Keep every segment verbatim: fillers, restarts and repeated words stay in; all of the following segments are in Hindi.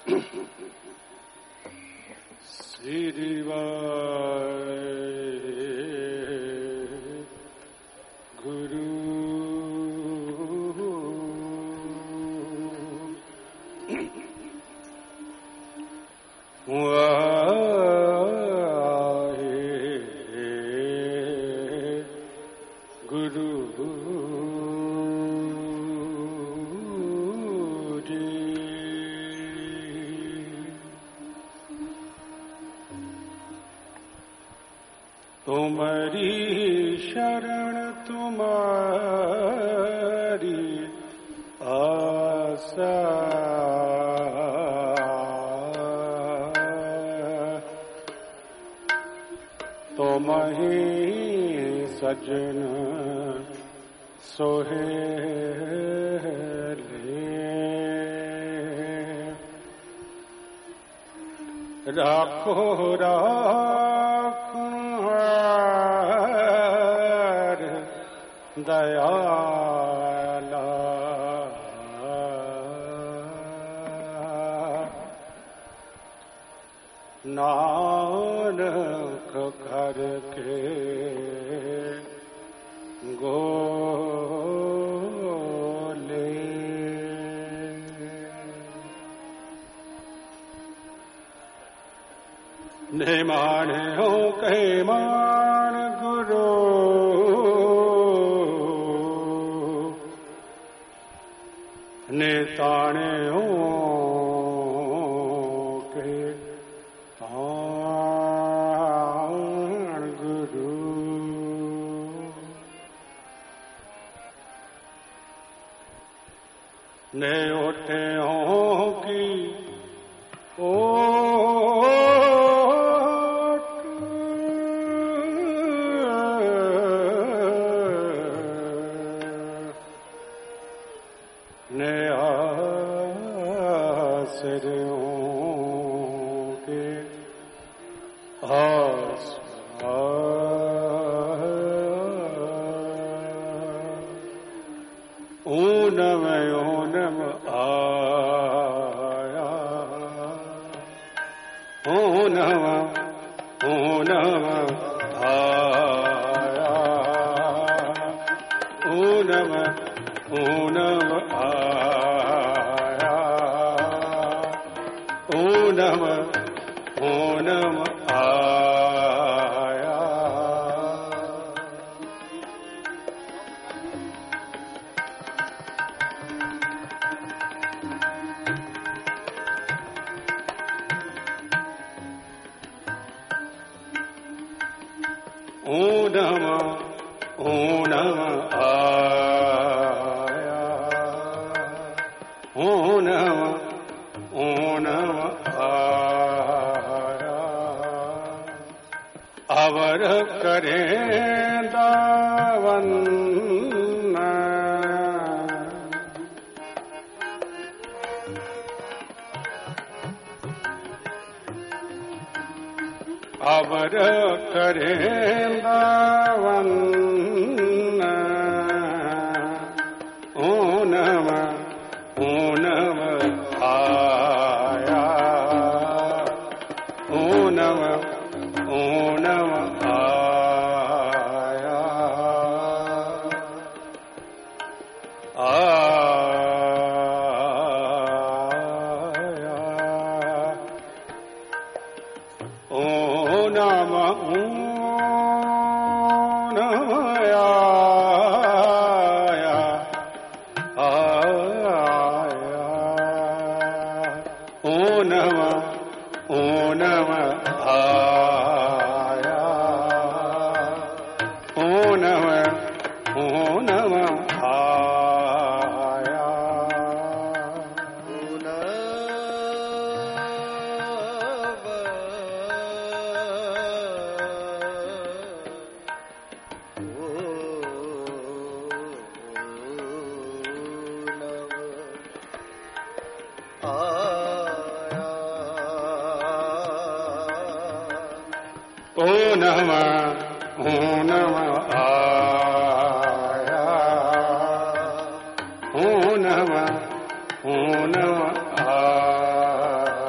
ओ नमः ओ नमः आया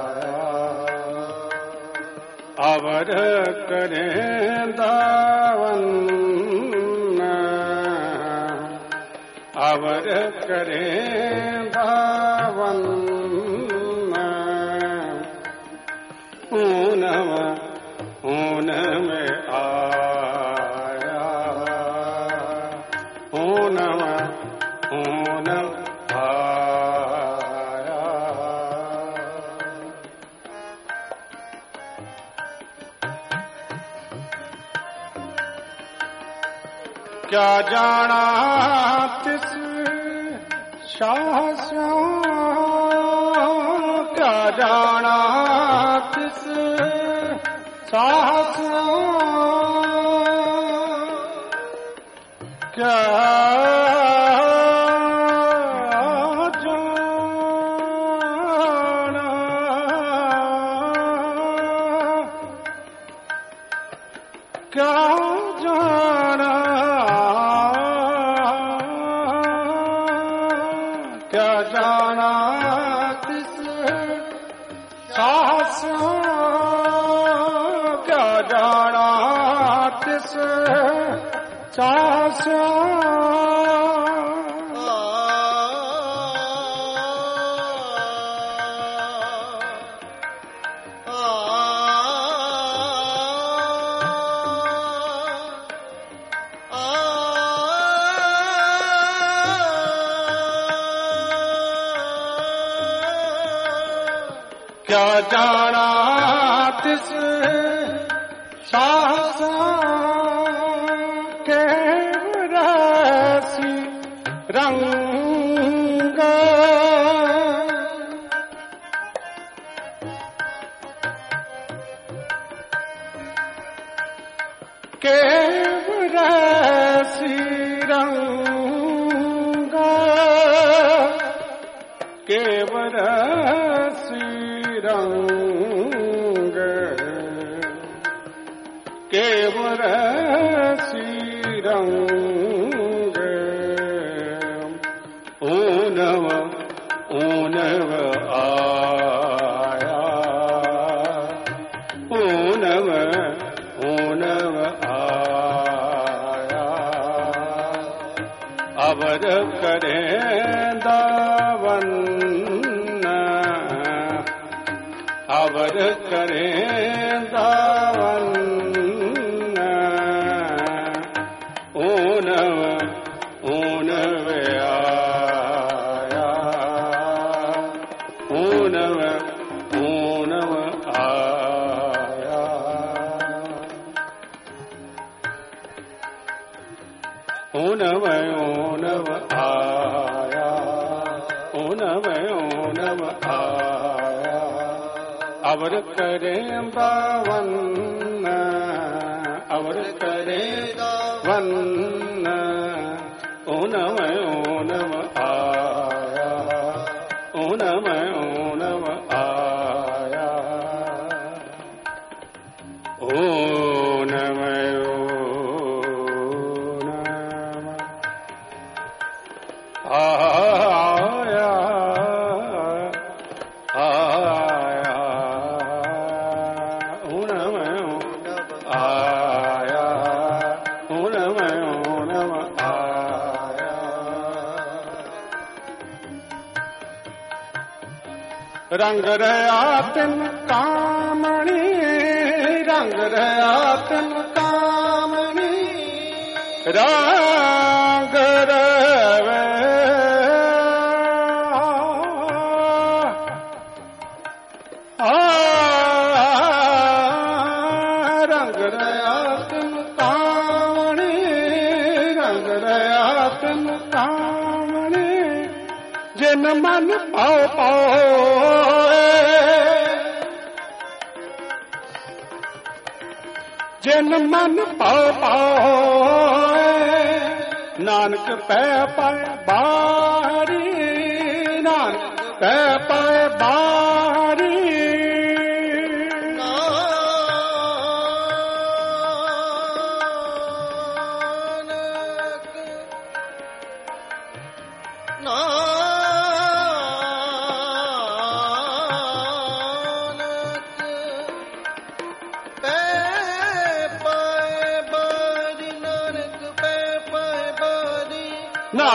करें धावन ऊनम ऊनम आया ऊनम ऊनम आया। क्या जाना तिस शास्त्रों, क्या जाना तिस शास्त्रों, क्या जाना, क्या जाना, क्या जाना तिस शास्त्रों, क्या जाना तिस शास्त्रों। क्या जाना तिस शास्त्रों के रसी रंग, के रसी रंग, के रसी रंग, केवल सी रंग। ऊनव ऊनव आया ऊनव ऊनव आया। अवर करें दावन, अवर करें दावन ऊनव ऊनव आया ऊनव ऊनव आया। ऊनव ऊनव आया ऊनव ऊनव आया। अवर करें बावन, अवर करें वन ऊनव ऊनव आया ऊनव ऊनव आया। ऊनव ऊनव आया आया ऊनव आया ऊनव ऊनव आया। रंग रया तिन कामणी, रंग रया तिन कामणी, रंग रवे रंग रया तिन कामणी, रंग रया तिन कामणी। जिन मन पाओ पाओ, जिन मन पाओ पाओ, नानक पै पाए बारी, नानक पै पाए बारी।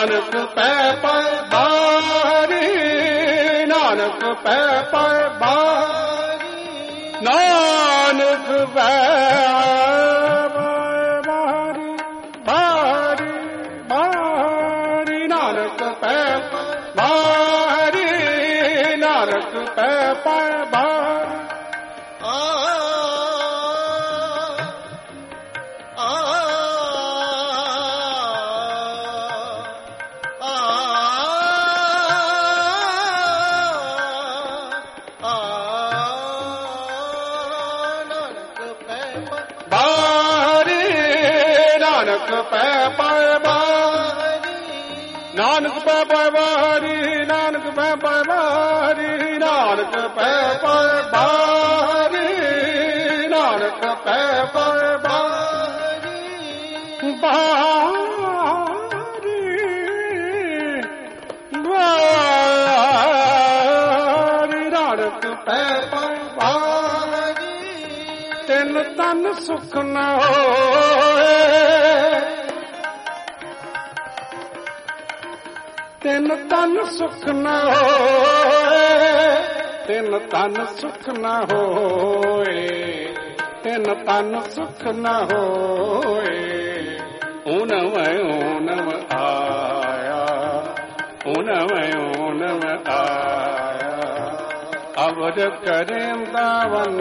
नानक पै पै बारी नानक पै पै बारी नानक पै बारी बारी बारी नानक पै बारी नानक पै पै बारी नानक पै पै बारी नानक पै पै बारी नानक पै पै बारी नानक पै पै बारी नानक पै पै बारी बारी बारी नानक पै पै बारी तिन तन सुख न होए तिन तन सुख न होए तिन तन सुख न होए तिन तन सुख न होए ऊनव ऊनव आया ऊनव ऊनव आया अवर करेंदा वन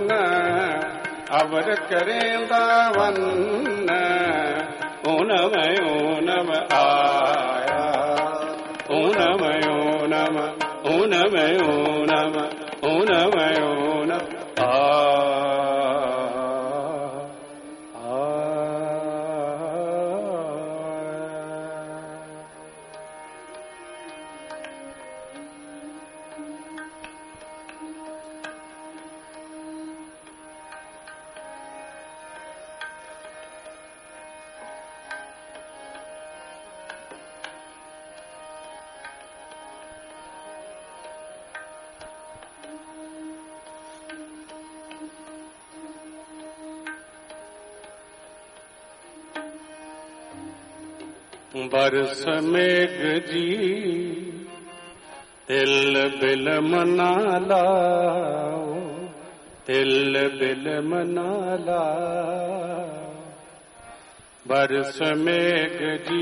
अवर करेंदा वन ऊनव ऊनव आया ऊनम ऊनम ऊनम ऊनम ऊनम ऊनम आ बरस मेघ जी तिल बिल मना लाओ तिल बिल मना लाओ बरस मेघ जी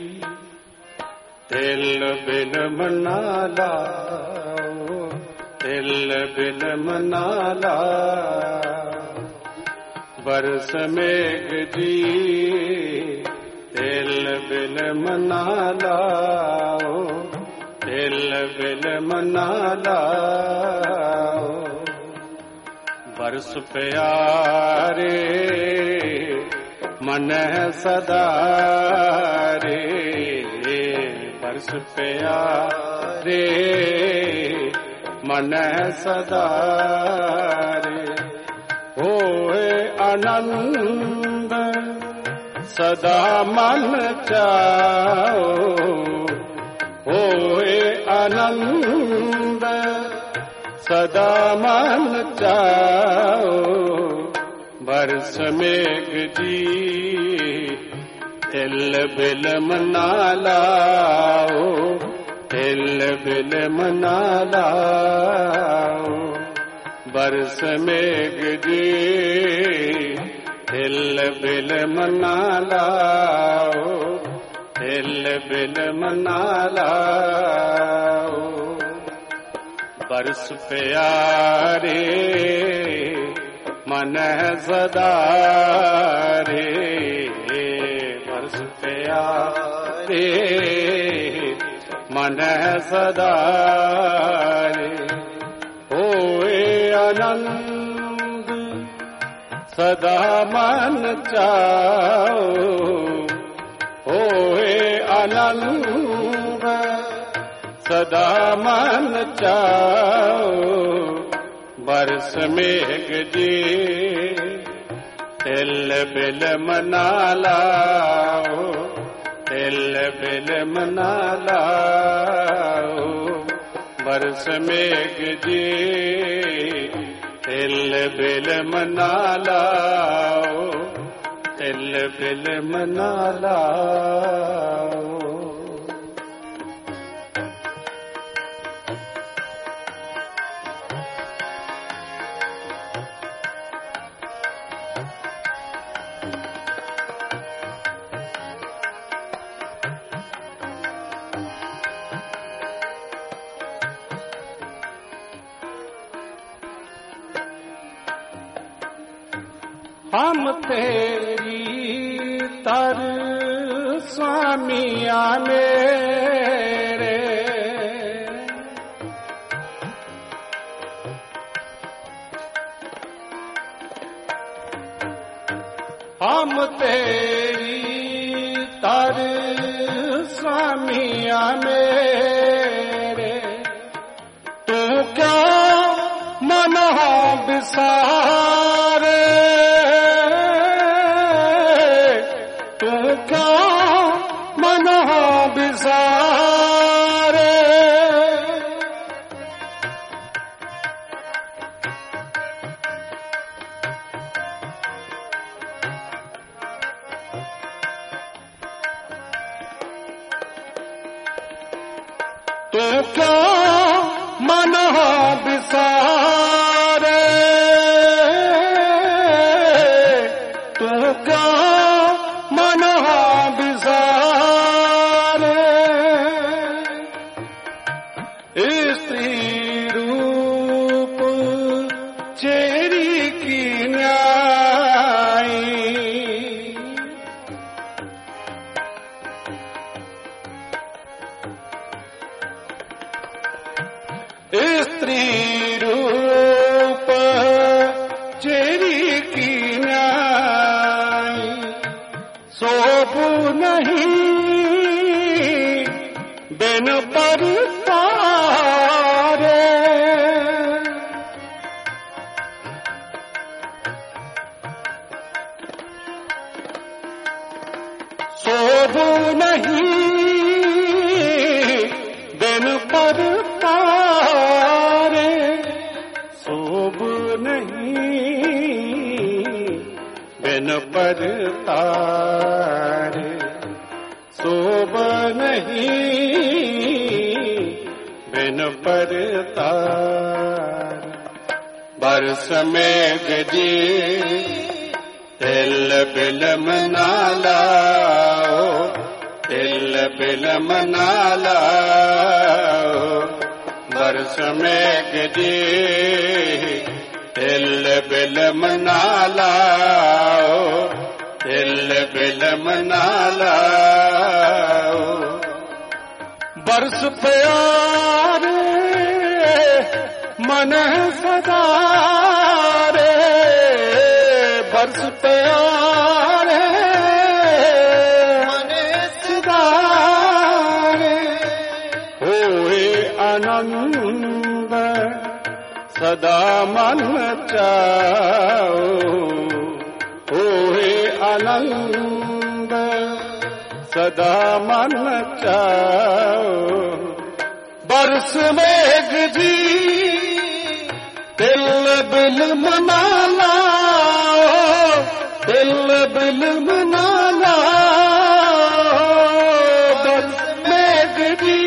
तिल बिल मना लाओ तिल बिल मना लाओ बरस मेघ जी तिल बिल मना लाओ तिल बिल मना लाओ बरस प्यारे मन सदा रे बरस प्यारे मन सदा रे होए आनंद सदा मन चाओ होए आनंद सदा मन चाओ बरस मेघ जी तिल बिल मना लाओ तिल बिल मना लाओ बरस मेघ जी तिल बिल मना लाओ तिल बिल मना लाओ बरस प्यारे मन सदा रे बरस प्यारे मन सदा रे होए आनंद सदा मन चाओ होए आनंद सदा मन चाओ बरस मेघ जी तिल बिल मना लाओ तिल बिल मना लाओ बरस मेघ जी तिल बिल मना लाओ तिल बिल मना लाओ हम तेरी तर स्वामिया मेरे, हम तेरी तर स्वामिया मेरे, तू क्या मन हो बिसारे, तू क्या मन हो बिसारे, तू क्या मन हो बिसारे, तू क्या मन हो बिसारे, स्त्री रूप चेरी की न्याई, स्त्री रूप चेरी की न्याई, शोभु नहीं बिन पर तारे, शोभु नहीं बिन पर तारे, शोभ नहीं बिन पर तारे, शोभ नहीं बिन पर तारे, बरस में गजी तिल बिल मना लाओ, तिल बिल मना लाओ, बरस में गजी तिल बिल मना लाओ, तिल बिल मना लाओ, बरस प्यारे मन सदा रे, बरस प्यारे मन सदा रे, होए आनंद सदा मन चाओ, होए आनंद सदा मन चाओ, बरस मेघ जी तिल बिल मना लाओ, तिल बिल मना लाओ, बरस मेघ जी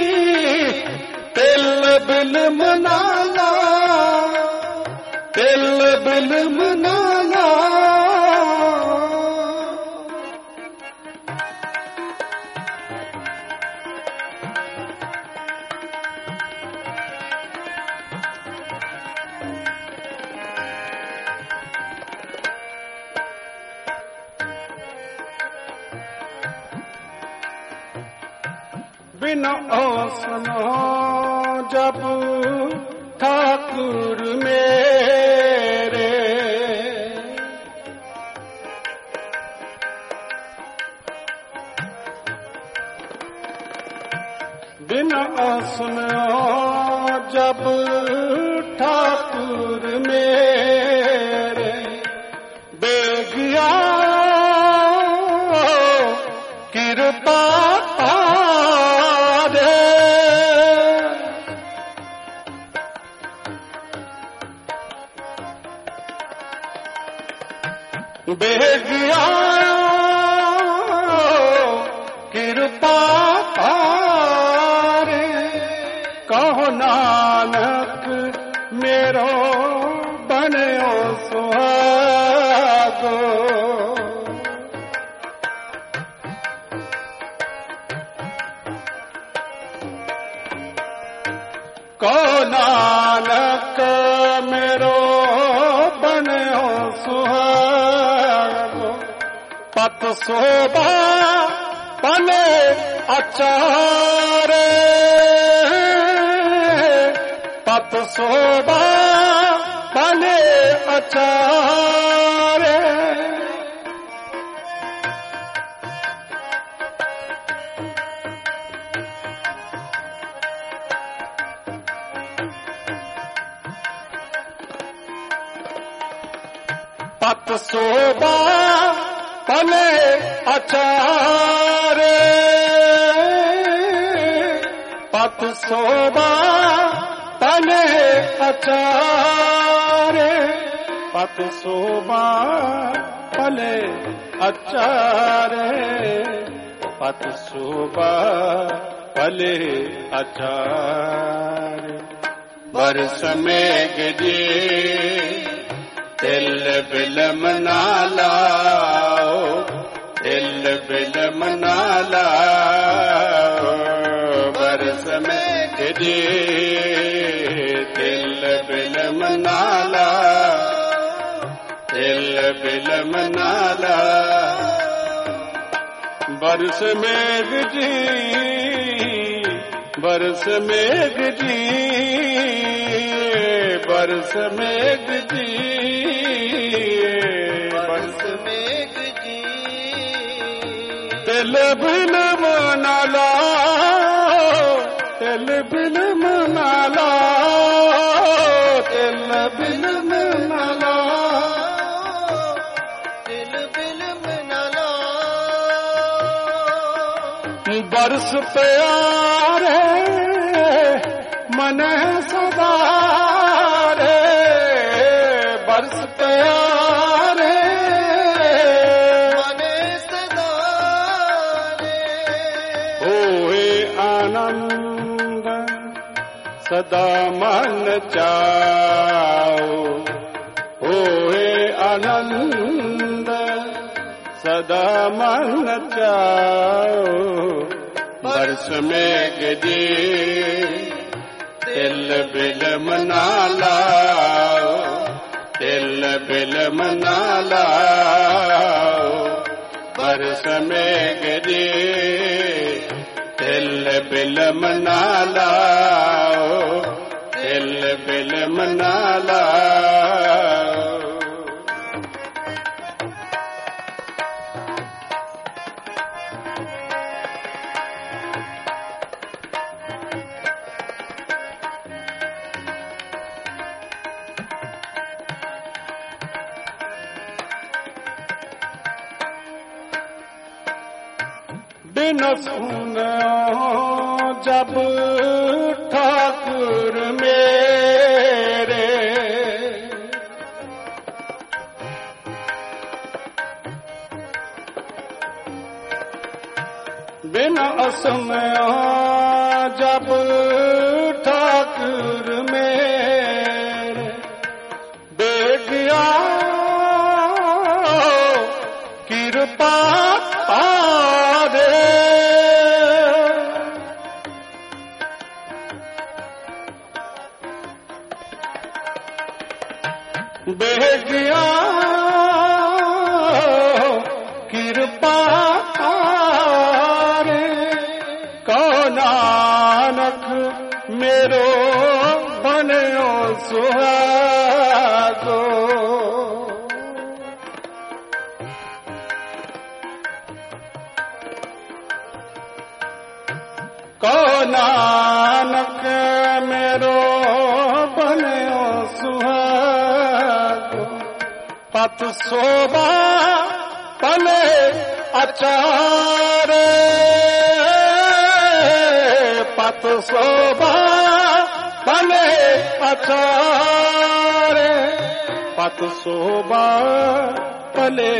तिल बिल मना लाओ, तिल बिल मना लाओ, बिना सुनो जब ठाकुर मेरे, बिना सुनो जब ठाकुर मेरे, बेगिया कृपा बेगिया कृपा पारे, कहो नानक मेरो बन्यो सुहागो, कहो नानक मेरो बन्यो सुहागो, शोभा पले अचारे पत शोभा पले अचारे पत शोभा पले अचारे पत शोभा पले अचारे पत शोभा पले अचारे पत शोभा पले अचारे बरस में गिरे तिल बिल मना लाओ तिल बिल मना लाओ बरस में गिरे तिल बिल मना लाओ तिल बिल मना लाओ बरस में गिरी बरस में गिरी बरस में गिरी बरस में गिरी तिल बिल मना लाओ तिल बिल मना लाओ तिल बिल मना लाओ तिल बिल मना लाओ बरस प्यारे मन सदा बरस प्यारे मन सदा होए आनंद सदा मन चाओ होए आनंद सदा मन चाओ बरस में गिरे तिल बिल मना लाओ तिल बिल मना लाओ बरस में गिरे तिल बिल मना लाओ तिल बिल मना लाओ बिन सुनो जब ठाकुर मेरे बिन सुनो जब ठाकुर मेरे बेगिया कृपा बेगिया कृपा रे को नानक मेरो बनो सुहागो को नानक मेरो बनो सुहागो पत शोभा पले अचारे पत शोभा पले अचारे पत शोभा पले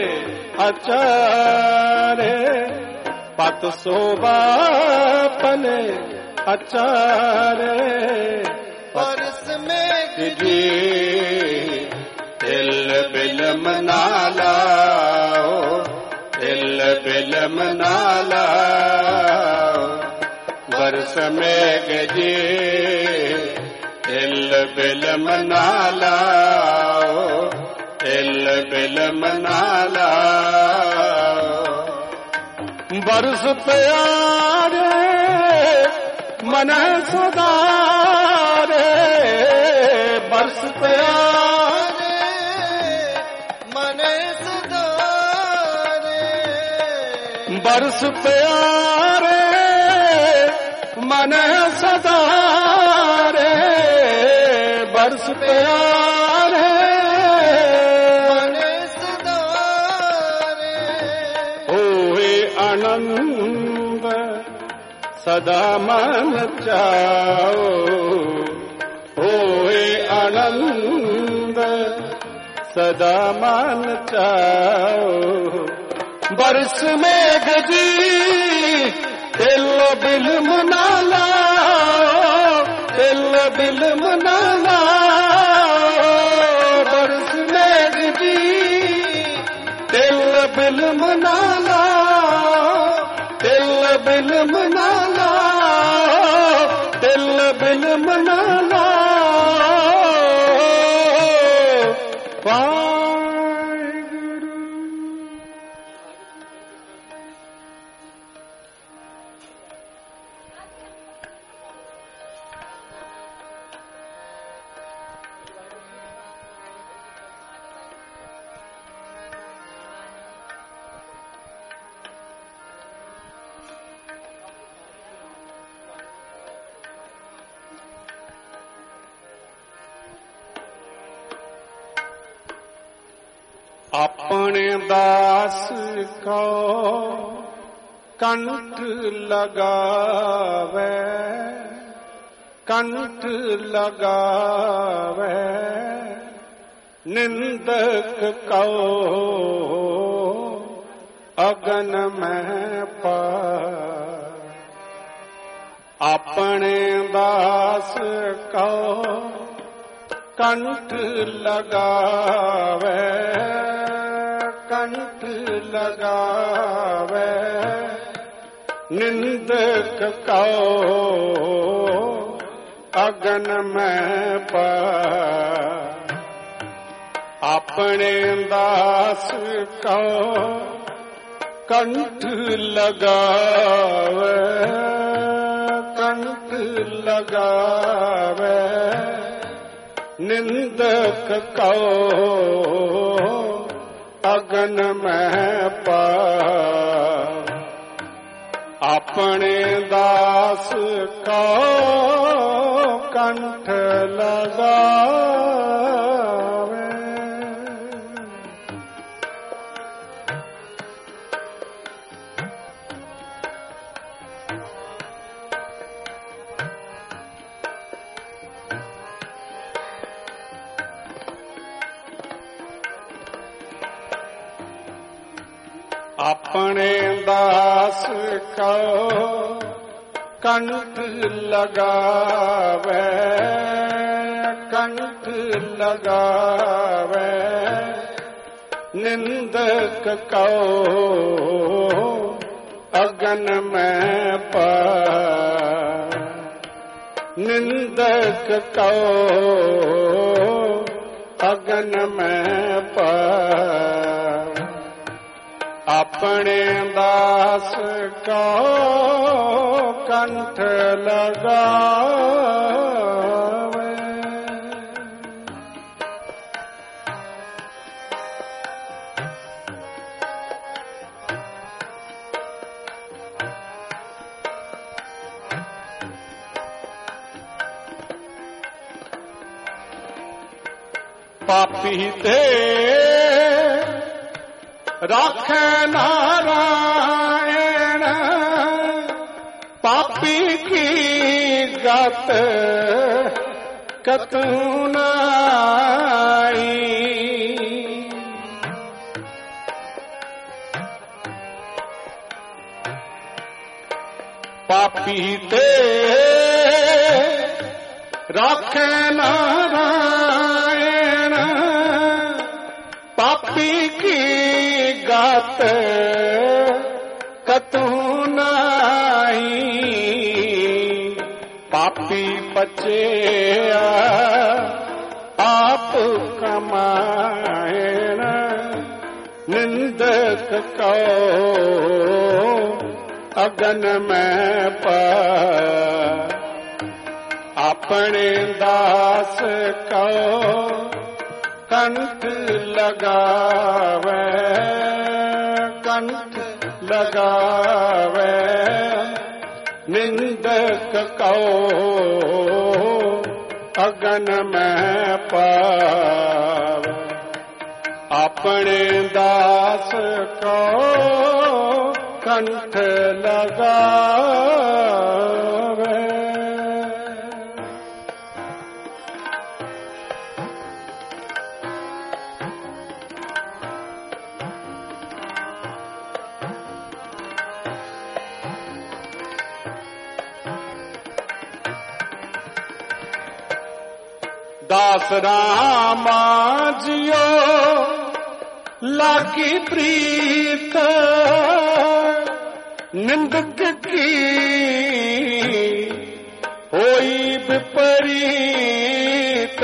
अचारे पत शोभा पले अचारे बरस में गिरी तिल बिल मना लाओ तिल बिल मना लाओ बरस में गिरी तिल बिल मना लाओ तिल बिल मना लाओ बरस प्यारे मन सुधारे, बरस प्यारे मन सुधारे, बरस प्यारे मन सुधारे, बरस प्यारे मन सुधारे। होए आनंद सदा मन चाओ, होए आनंद सदा मन चाओ। बरस में गजी तिल बिल मना लाओ, तिल बिल मना लाओ। बरस में गजी तिल बिल मना लाओ, तिल बिल मना लाओ, तिल बिल मना लाओ। वाहिगुरु। अपने दास को कंठ लगावे, कंठ लगावे, निंदक को अगन में पाए। अपने दास को कंठ लगावे, कंठ लगावे, निंदक को अगन में पाए। अपने दास को कंठ लगावे, कंठ लगावे, निंदक को अगन में पाए। अपने दास को कंठ लगावे। अपने दास को कंठ लगावे, कंठ लगावे, निंदक को अगन में पाए। निंदक को अगन में पाए। अपने दास को कंठ लगावे। पापी ते राखे नारायण, पापी की गत कतू नाई। पापी ते राखे नारायण, पापी की गात कतू नाई। पापी पचे आप कमाएण, निंदक को अगन में पार अपने दास को कंठ लगावे कंठ लगावे निंदक को अगन में पावे अपने दास को कंठ लगावे। दास रामा जियो लागी प्रीत निंदक की होई विपरीत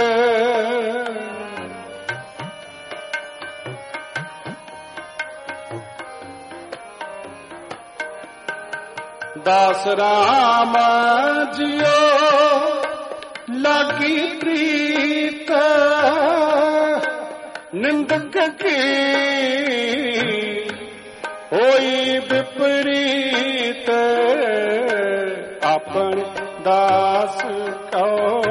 दास रामा जियो लागी प्रीत निंदक की होई विपरीत अपन दास को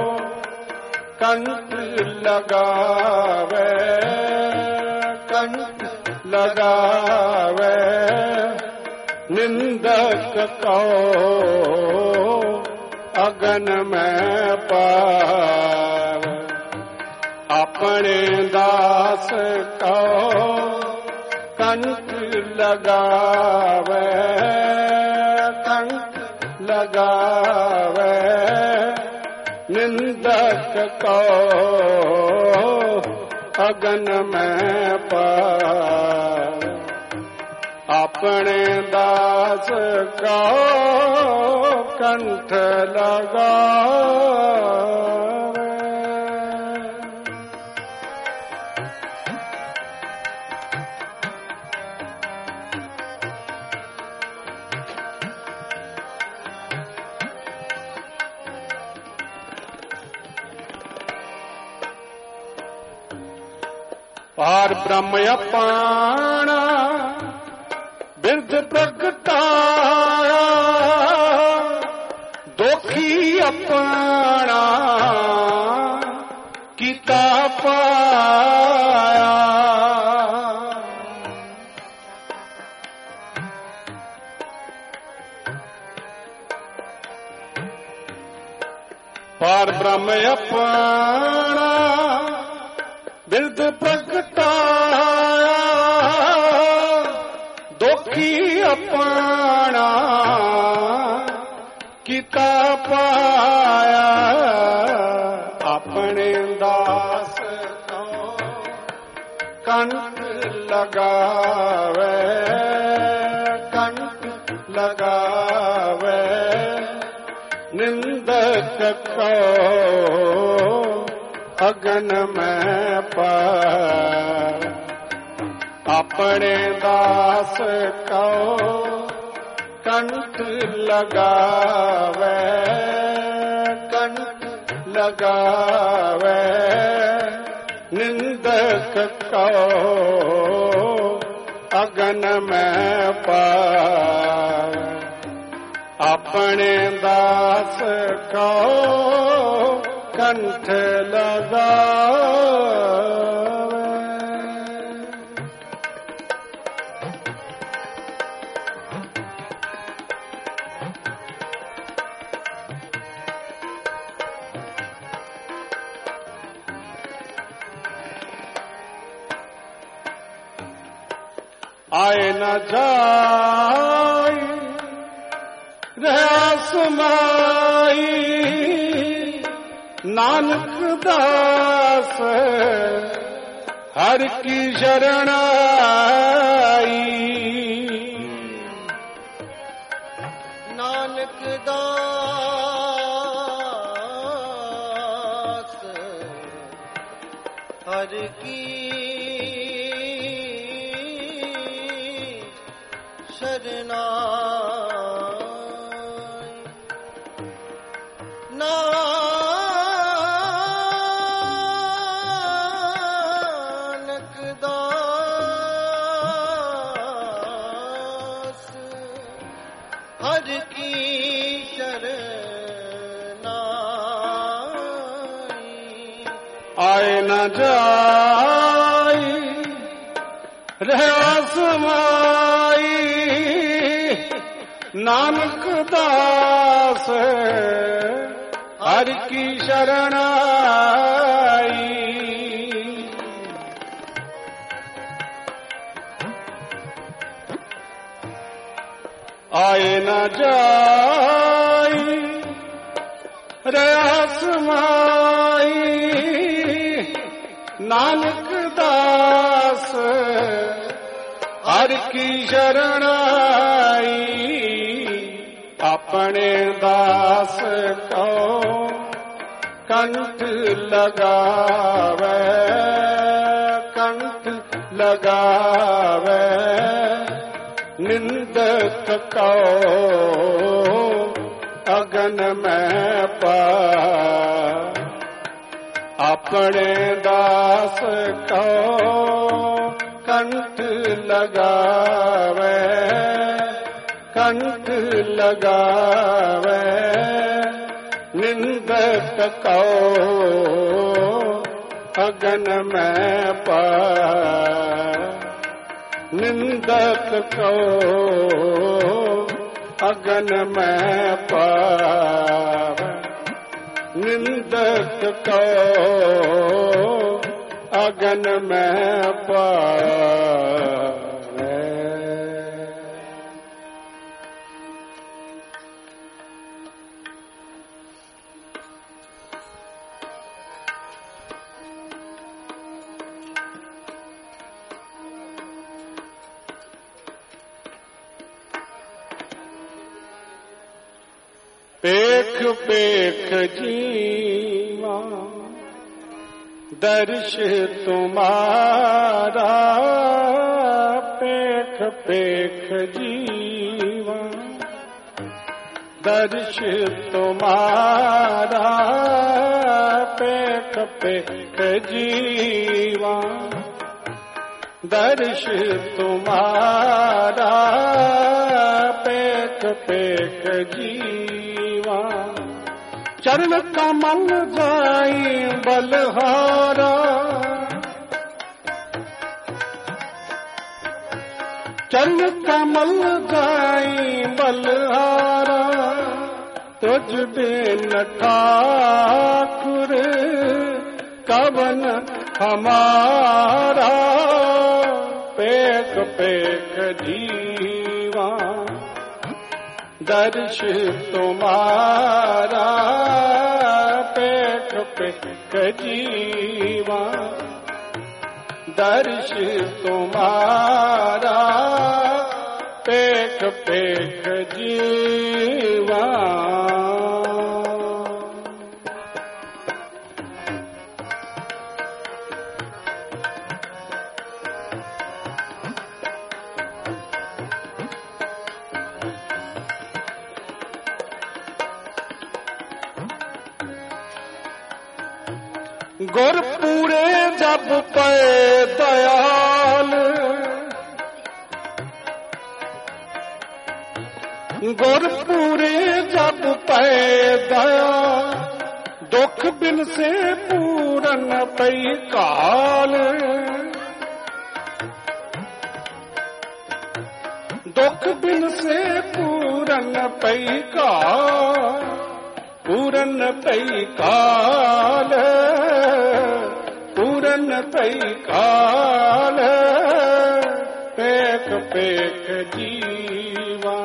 कंठ लगावे कंठ लगावे निंदक को अगन में पावे अपने दास को कंठ लगावे कंठ लगावे निंदक को अगन में पावे अपने दास को कंठ लगावे। पार ब्रह्म अपाणा बिरध प्रगटाया दोखी अपना कीता पाया पार ब्रह्म अपना बिरध प्रगटाया दोखी अपना कीता पाया अपने दास को कंठ लगावे कंठ लगावे निंदक को अगन में पार अपने दास को कंठ लगावे कंठ लगावे निंदक को अगन में पार अपने दास को कंठ लगावे। आए न जाए रस माई नानक दास हर की शरण आई नानक दास हर की शरण शरणाई। नानक दास हर की शरणाई। आए न जाई रह समाई नानक दास हर की शरणाई। आए न जाई रह समाई नानक दास हर की शरणाई। अपने दास को कंठ लगावे कंठ लगावे निंदक को अगन में पा। अपने दास को कंठ लगावे कंठ लगावे निंदक को अगन में पा। निंदक को अगन में पावे निंदक को अगन में पावे। पेख पेख जीवा दर्श तुम्हारा। पेख पेख जीवा दर्श तुम्हारा। पेख पेख जीवा दर्श तुम्हारा। पेख पेख जीवा चरण कमल जाई बलहारा। चरण कमल जाई बलहारा। तुझ बिन ठाकुर कवन हमारा। पेख पेख जीवा दर्श तुम्हारा। पेख पेख जीवा दर्श तुम्हारा। पेख पेख जीवा गुर पूरे जब पे दयाल। गुर पूरे जब पे दयाल। दुख बिन से पूरन पई काल। दुख बिन से पूरन पई काल। पूरन पई काल पूरन पई काल। पेख पेख जीवा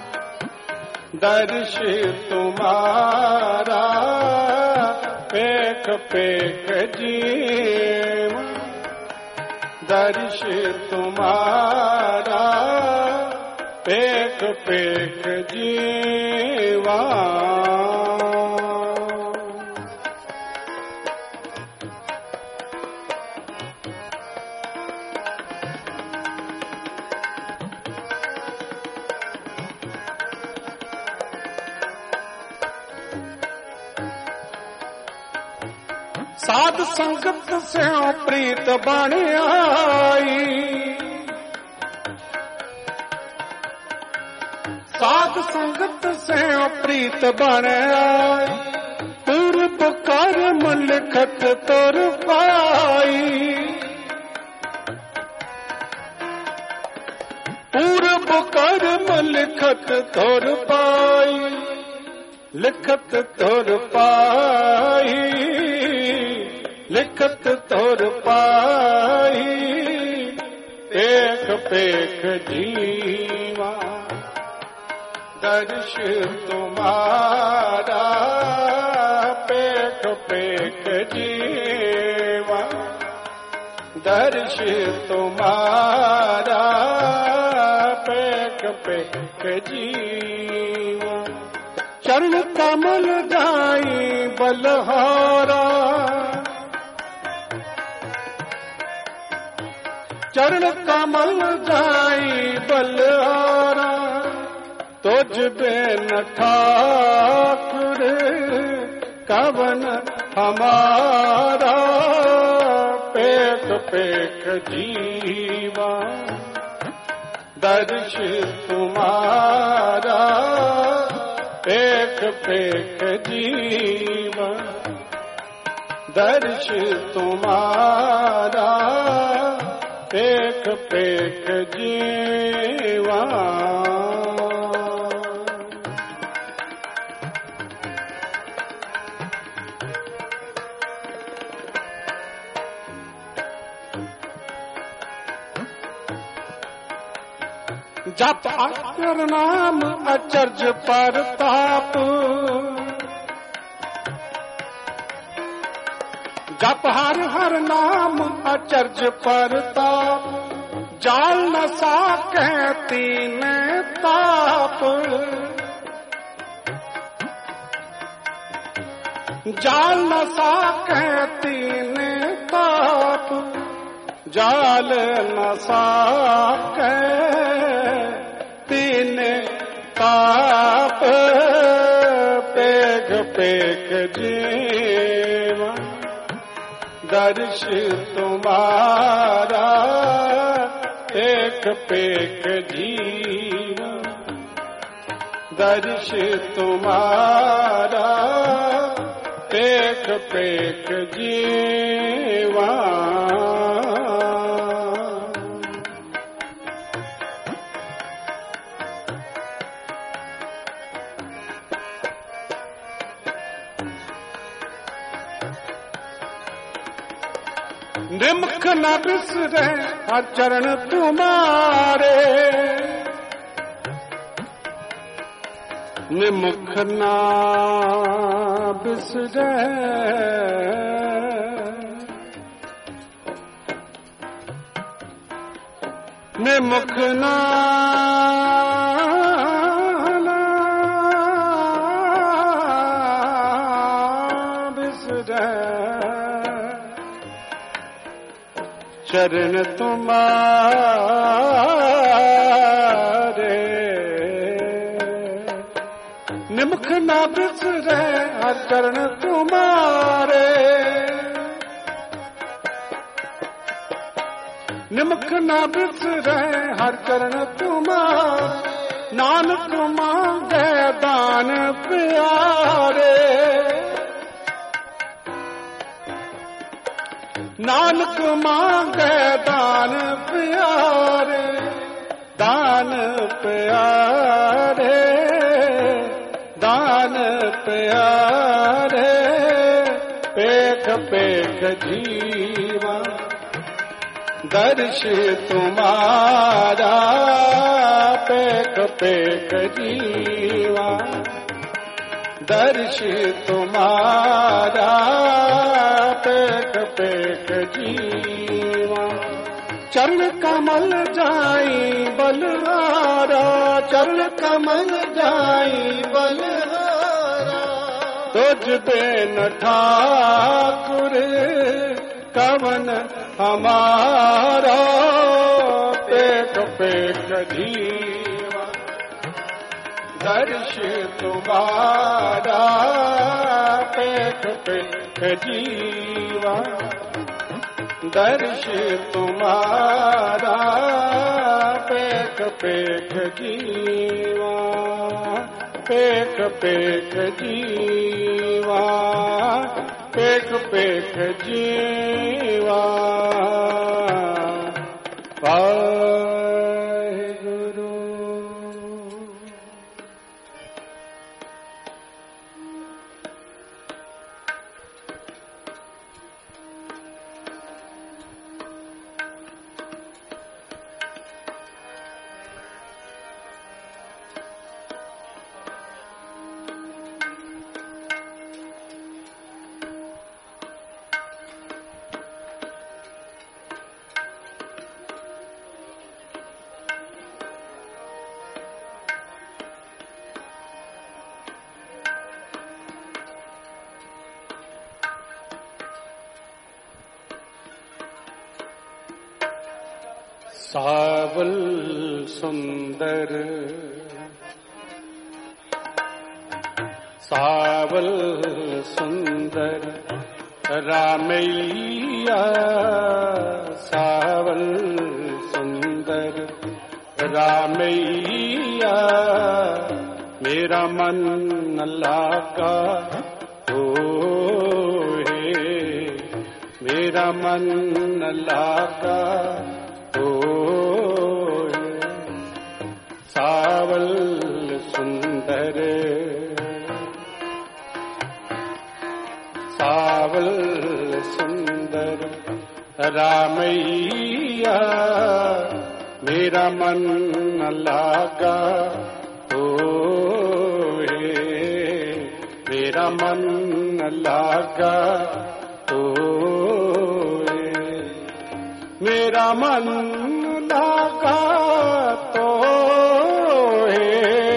दर्श तुम्हारा। पेख पेख जीवा दर्श तुम्हारा। पेख पेख जीवा साध संगत से प्रीत बन आई, साध संगत से प्रीत बन आई, पूर्व कर्म लिखत तुर पाई, पूर्व कर्म लिखत तुर पाई, लिखत तुर पाई, लिखत तुर पाई, पेख पेख जीवा दर्श तुम्हारा, पेख पेख जीवा दर्श तुम्हारा, पेख पेख जीवा। चरण कमल जाई बलहारा, चरण कमल जाई बलहारा, तुझ बिन ठाकुर कवन हमारा, पेख पेख जीवा दर्श तुम्हारा, पेख पेख जीवा दर्श तुम्हारा, पेख पेख जीवा। जप हर नाम अचर्ज परताप, जप हर हर नाम अचर्ज परताप, जाल न साकै तीन ताप, जाल न साकै तीन ताप, जाल न साकै तीन ताप, पेख पेख जीवा दर्श तुम्हारा, पेख पेख जीवा दर्श तुम्हारा, पेख पेख जीवा। निमुख न बिसरे हर चरण तुम्हारे, निमुख न बिसरे निमुख न बिसरे, चरण तुम्हारे, निमुख न बिसरे हर चरण तुम्हारे, निमुख न बिसरे हर चरण तुम्हारे, नानक मांगे दान प्यारे, नानक मांगे दान प्यारे, दान प्यारे, दान प्यारे, पेख पेख जीवा दर्श तुम्हारा, पेख पेख जीवा दर्श तुम्हारा, पेख पेख जीवा। चरण कमल जाई बलहारा, चरण कमल जाई बलहारा, तुझ बिन ठाकुर कवन हमारा, पेख पेख जीवा दर्श तुम्हारा पेख पेख जीवा, दर्श तुम्हारा पेख पेख जीवा, पेख पेख जीवा, पेख पेख जीवा। वाहेगुरु। सावल सुंदर, सावल सुंदर रामैया, सावल सुंदर रामैया, मेरा मन लागा हो हे, मेरा मन लागा हो। सावल सुंदर, सावल सुंदर रामैया, मेरा मन लागा हो हे, मेरा मन लागा हो हे, मेरा मन लागा तो है।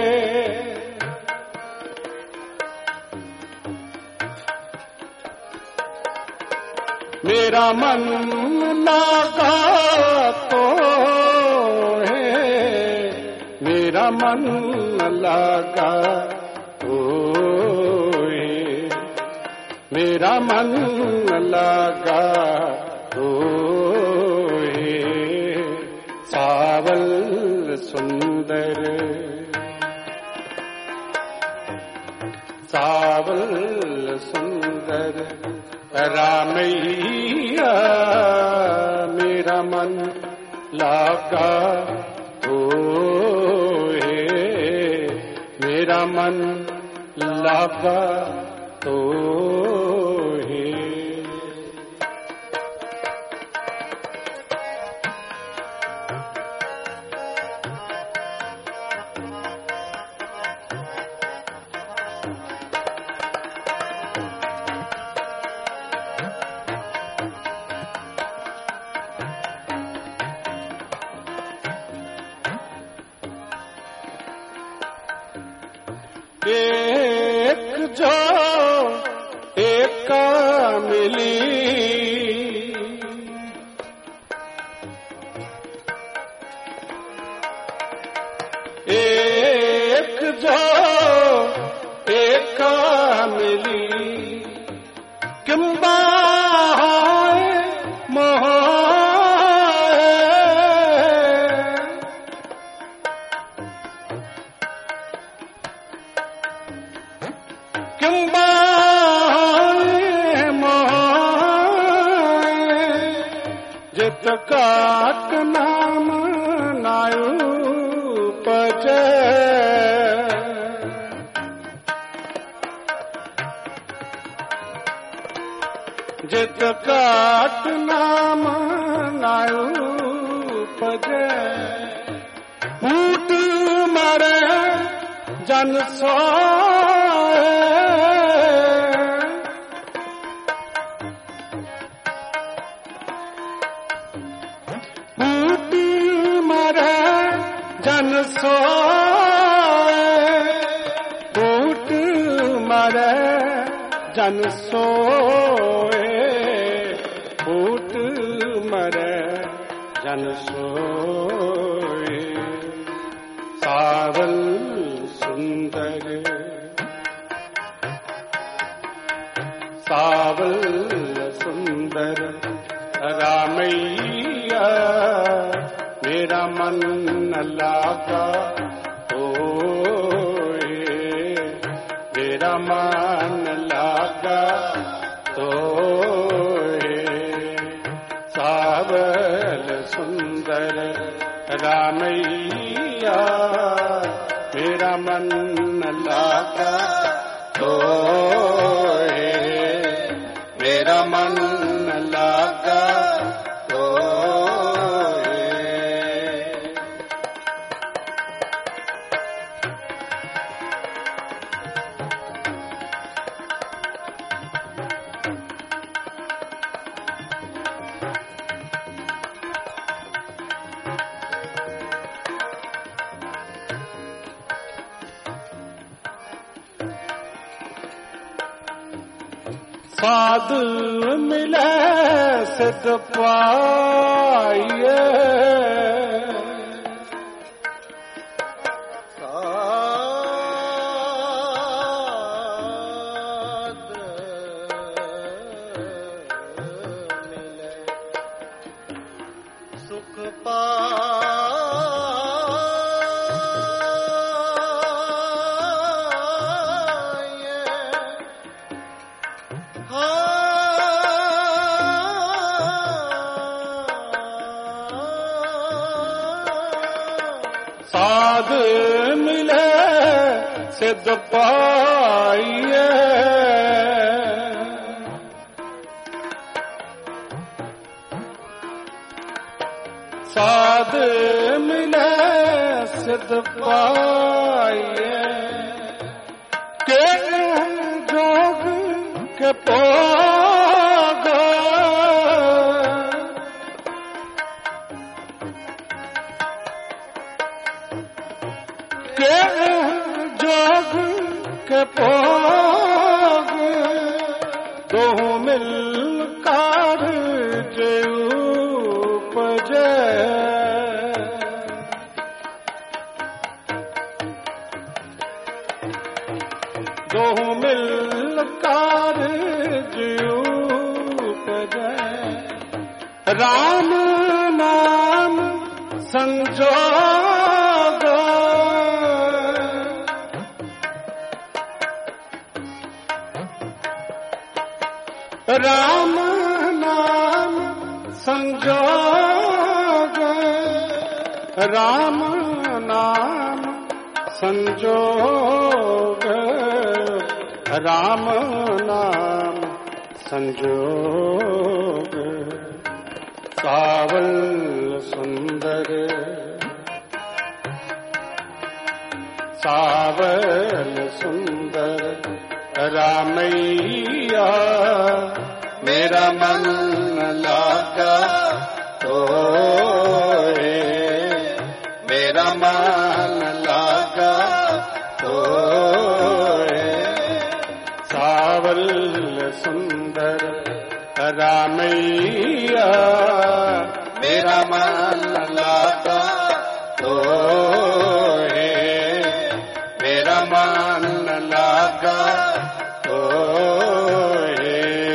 मेरा मन लागा तो है, मेरा मन लागा तो है, मेरा मन लागा तो है। सावल सुंदर, सावल सुंदर रामैया, मेरा मन लागा हो हे, मेरा मन लागा तो है। एक जो एक मिली, एक जो एक मिली, किंबा मोह जित काट नाम नायु पच, जित काट नाम नायु पच, फूट मरे जन सोए, जन सोए, फूट मरे जन सोए, फूट मरे जन सोए। सावल सुंदर सावल सुंदर रामैया मेरा मन न लागा होए, मेरा मन लागा होए। सावल सुंदर रामैया मेरा मन न लागा होए, मेरा मन न लागा होए। साध मिले सिद्ध पाइए, साध मिले सुख साध मिले सिद्ध पाइए, साध मिले सिद्ध पाइए। के जोग के पोगा, के जोग के पोग दो मिलकर जे उपजे। दो मिलकर जे उपजे। राम नाम संजोग, राम नाम संजोग, राम नाम संजोग, राम नाम संजोग। सावल सुंदर सावल सुंदर रामैया मेरा मन न लागा होए, मेरा मन लागा होए। सावल सुंदर रामैया मेरा मन लागा होए, मेरा मन लागा होए।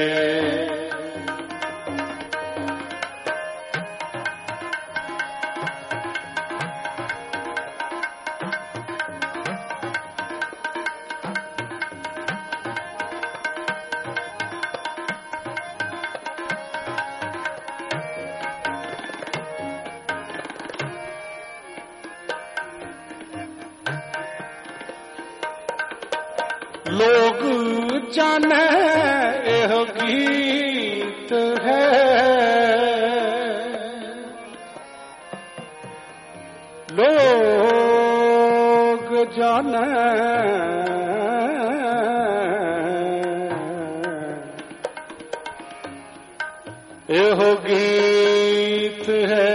लोग जाने यह गीत है, लोग जाने यह गीत है।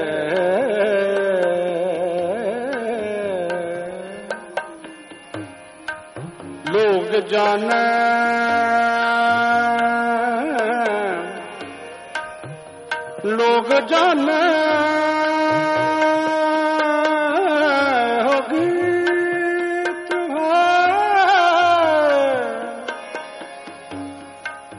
लोग जाने लोग जाने हो गीत है।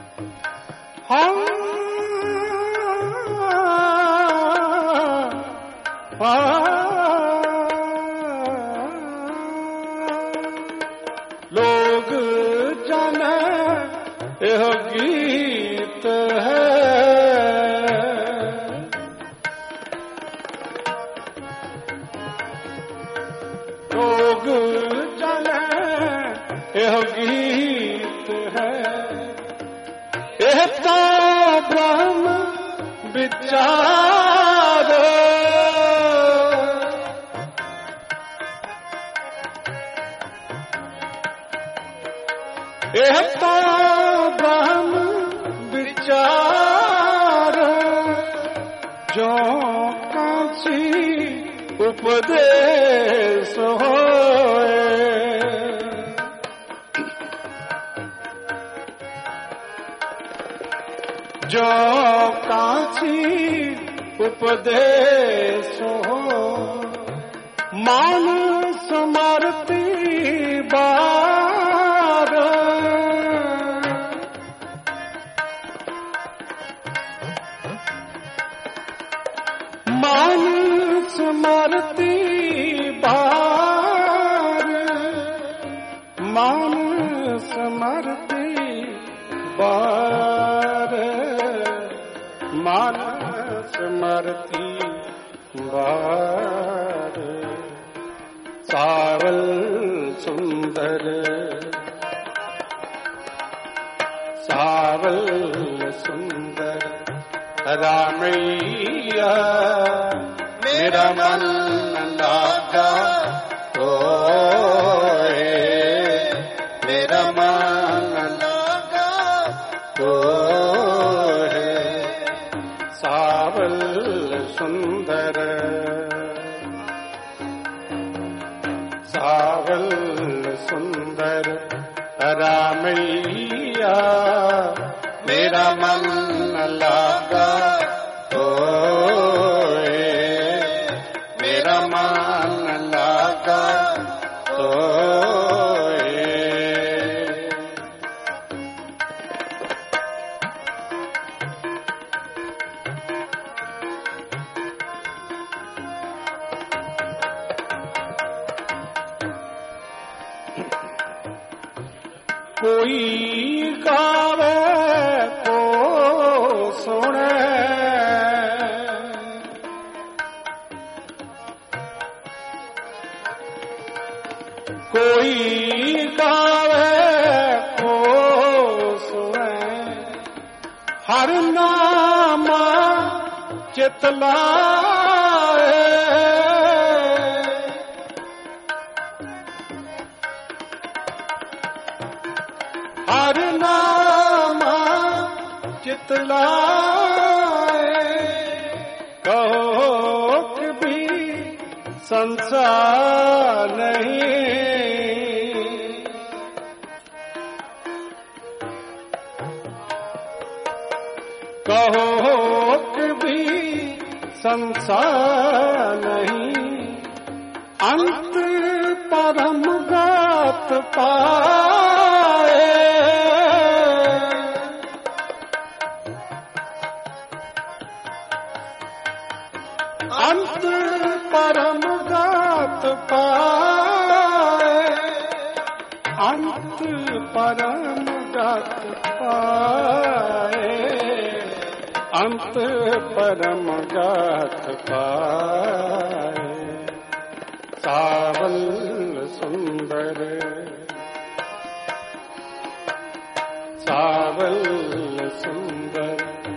विचार यह तो ब्रह्म विचार जो कांची उपदेश होए जो कांची उपदेश हो मान समर्ति बार मान समर्ति बार मान समर्ति बार मान समर्ति बार सावल सुंदर सावल सुंदर रामैया मेरा मन लागा तो मेरा मन लागा तो सावल सुंदर सावल सुंदर रामैया मेरा मन लागा तो मेरा मन लागा तो कोई गावे को सुने कोई गावे को सुने हर नाम चितलाए हर नाम चितलाए कहो कि भी संसार नहीं कहो कि भी संसार नहीं अंत परम गात पाए अंत परम गात पाए अंत परम गात पाए अंत परम गात पाए सावल सुंदर सावल सुंदर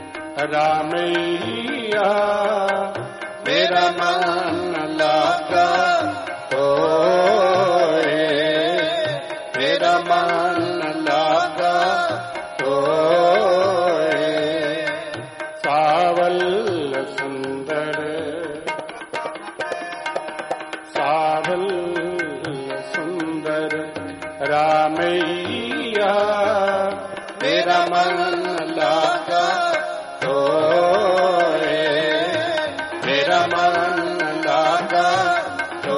रामैया मेरा मन लागा तो मेरा मन लागा तो सावल सुंदर सावल सुंदर रामैया मेरा मन लागा तो मेरा मन लागा तो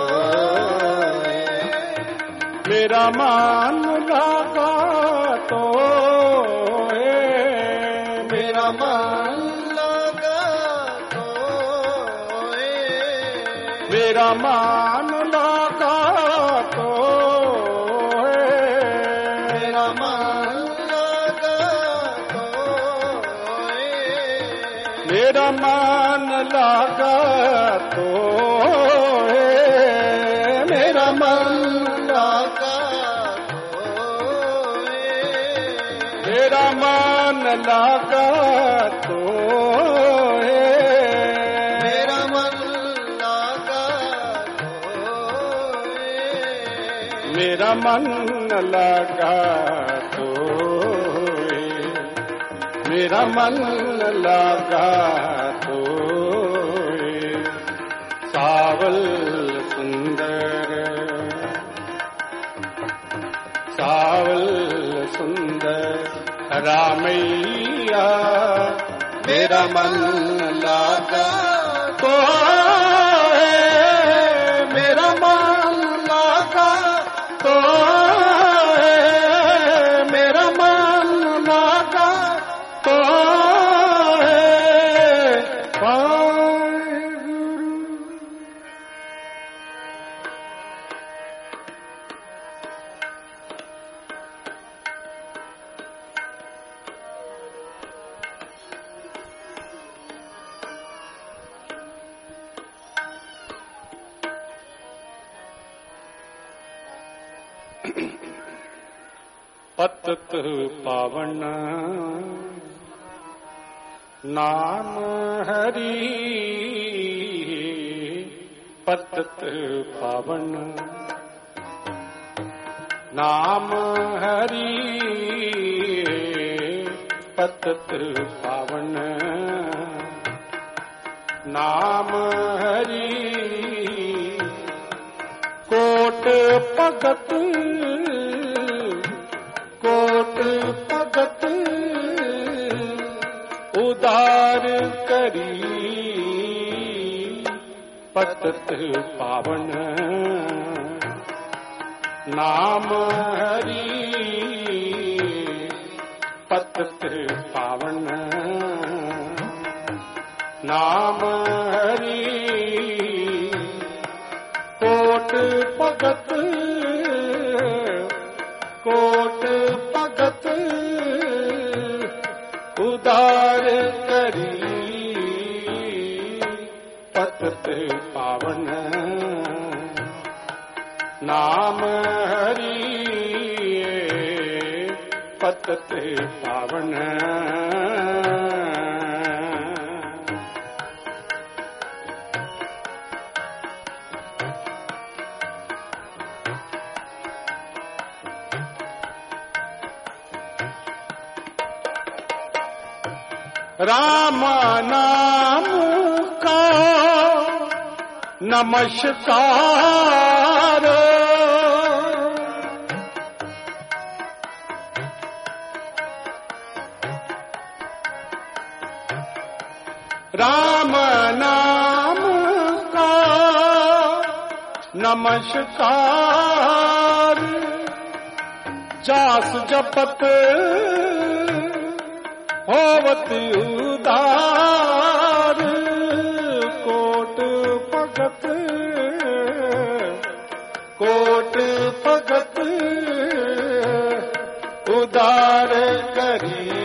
मेरा मन लागा तो मेरा मन लागा तो मेरा मन लागा तो मेरा मन लागा तो मेरा मन लागा तो मेरा मन लागा तो मेरा मन लागा तो मन लगा तो मेरा मन लगा तो सावल सुंदर सावल सुंदर रामैया मेरा मन लगा तो मेरा मन लगा तो मेरा मन लगा तो पतत पावन नाम हरि पतत पावन नाम हरि पतत पावन नाम हरि कोट भगत कोट भगत उदार करी पतत पावन नाम हरि पतत पावन नाम हरि कोट भगत कोट भगत उदार करी पतत पावन नाम हरि पतत पावन राम नाम का नमस्कार राम नाम का नमस्कार जास जपत होवत उदार कोट भगत कोट भगत उदार करी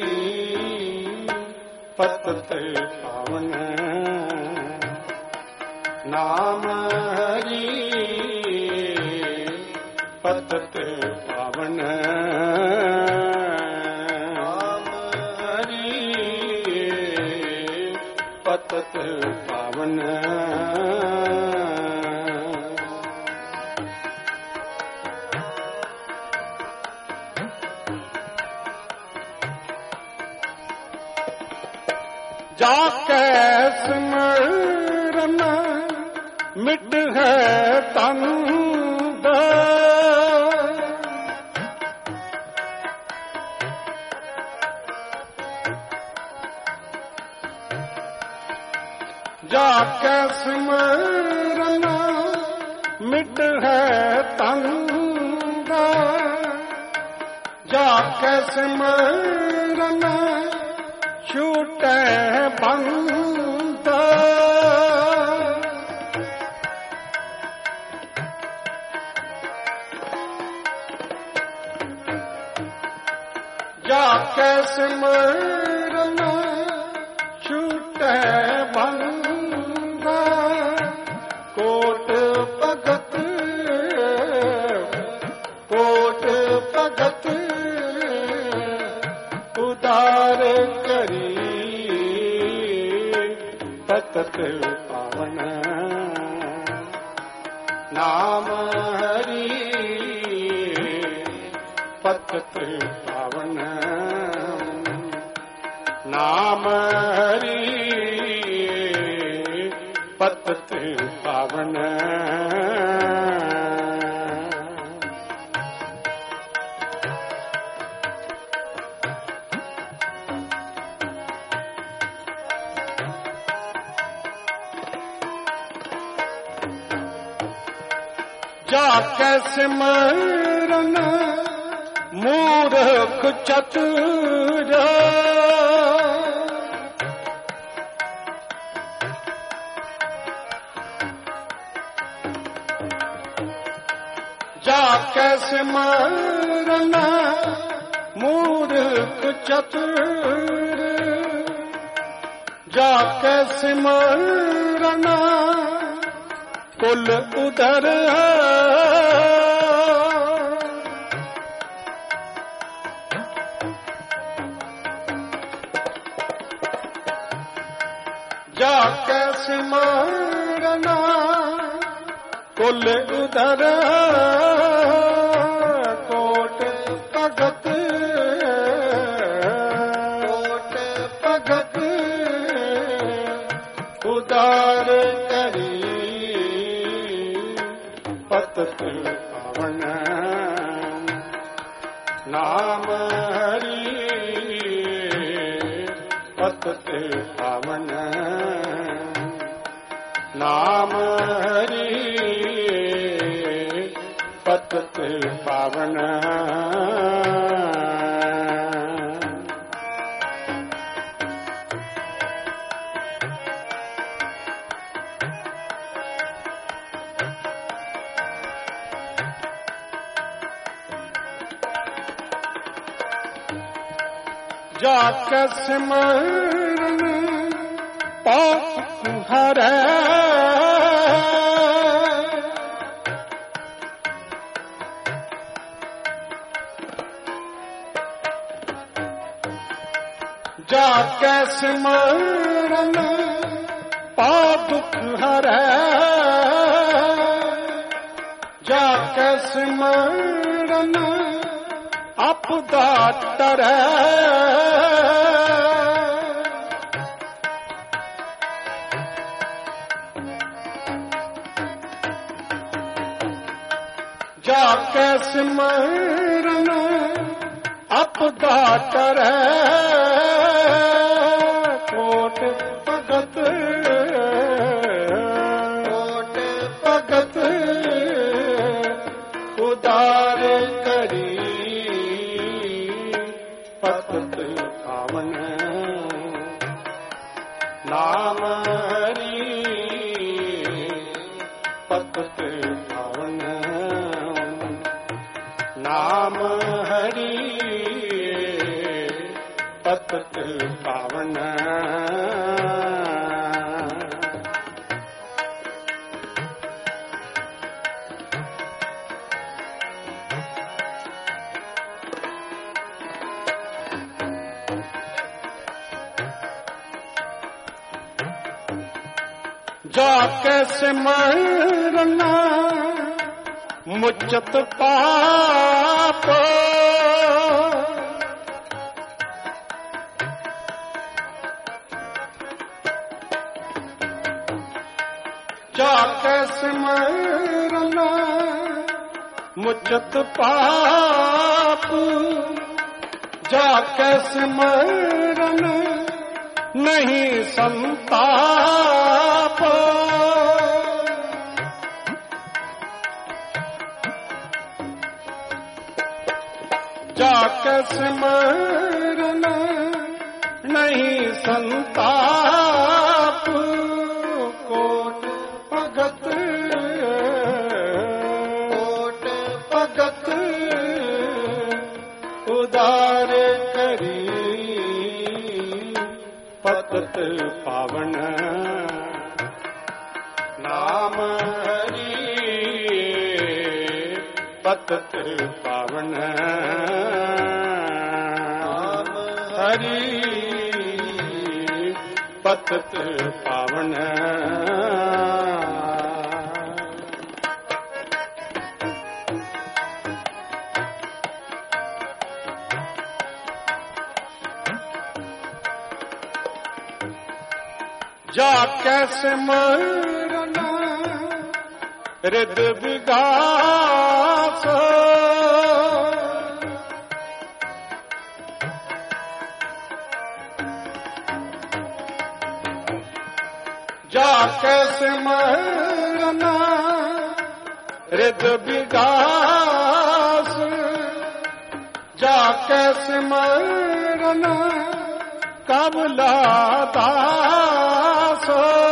पतत पावन नाम हरि पतत पावन पतत पावन जाके स्मरण मिट है तंद जाके स्मरण मिट है तंग जाके स्मरण छूटे बंद जाके स्मरण छूटे बंद कोट भगत कोट भगत उदार करी पतत पावन नाम हरि पतत पावन नाम हरि पतत पावन जाके सिमरन मूर्ख चतुर जाके सिमरन मूर्ख चतुर जाके सिमरन कुल उधर जाके सिमरना कुल उधर कोट भगत कोट भगत उदार करी पतत पावन नाम हरि पतत पावन नाम हरि पतत पावन जाके सिमरन पाप हरै जाके सिमरन पाप हरै जाके सिमरन आपदा टरै जाके सिमरन आपदा टरै कोट भगत कोट भगत उदार करी पतत पावन नाम हरि पतत पावन नाम हरि पतत पावन जाके सिमरना मुचत पाप जाके सिमरना मुचत पाप जाके सिमरन नहीं संताप जाके सिमरन नहीं संताप कोट भगत कोट भगत उदार करी पतत पावन नाम हरि पतत पावन नाम हरि पतत पावन जा कैसे मरना हृद विगास जा कैसे मरना हृद विगास जा कैसे मरना कमला दास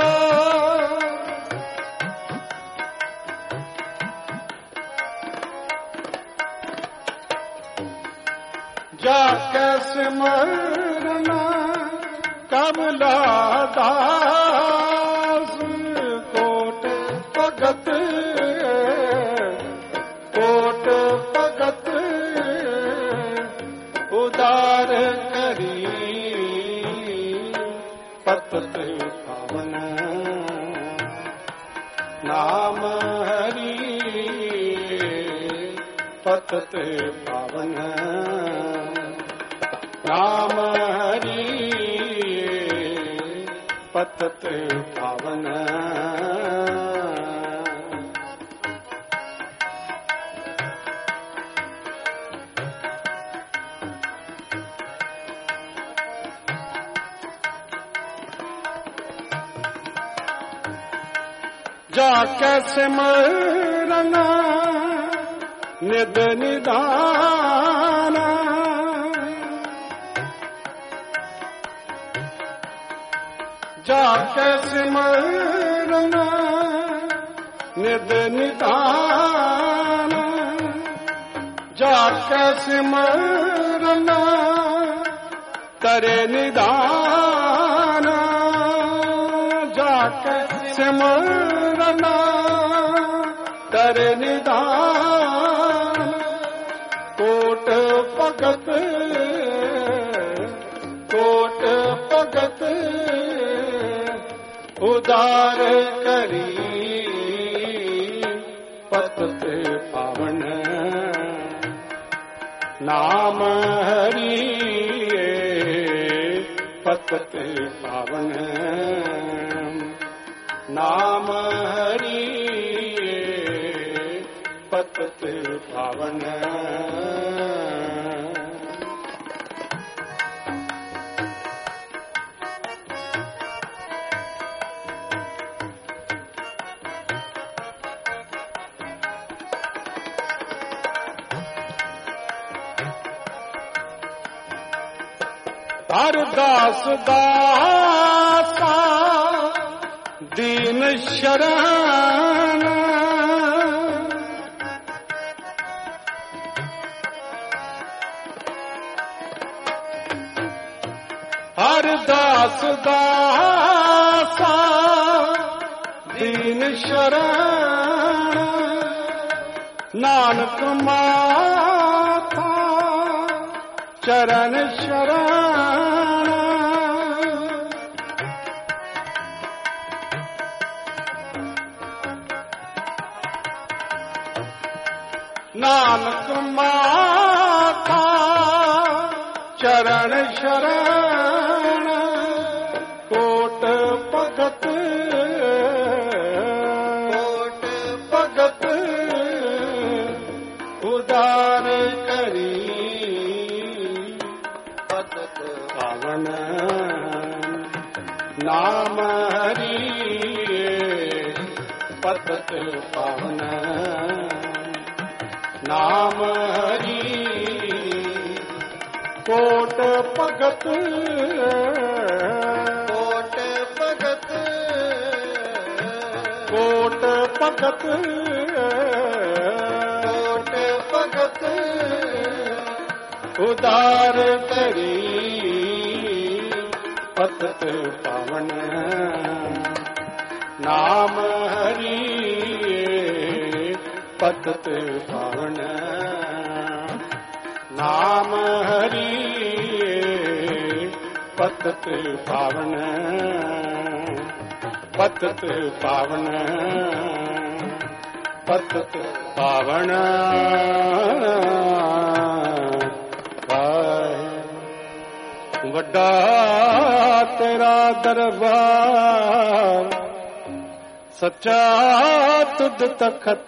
जा कैसे मरना कमला दास कोट भगत कोट भगत उदार करी पतत पावन नाम हरि पतत पावन नाम हरि पतत पावन जा कैसे मरना निद निदाना जा कैसे मरना निद निदाना जा कैसे मरना करे निदाना जा कैसे मरना करे निदान कोट भगत कोट भगत उदार करी पतत पावन नाम हरि पतत पावन नाम हरि पतत पावन हर दास दासा दीन शरण हर दास दासा दीन शरण नानक माथा चरण शरण नानक माथा चरण शरण कोट भगत कोट भगत उदार करी पतत पावन नाम हरि पतत पावन नाम हरि कोट भगत कोट भगत कोट भगत कोट भगत उदार करी पतत पावन नाम हरि पतत पावन नाम हरि पतत पावन पतत पावन पतत पावन ਵੱਡਾ ਤੇਰਾ ਦਰਬਾਰ ਸੱਚਾ ਤੁਧ ਤਖਤ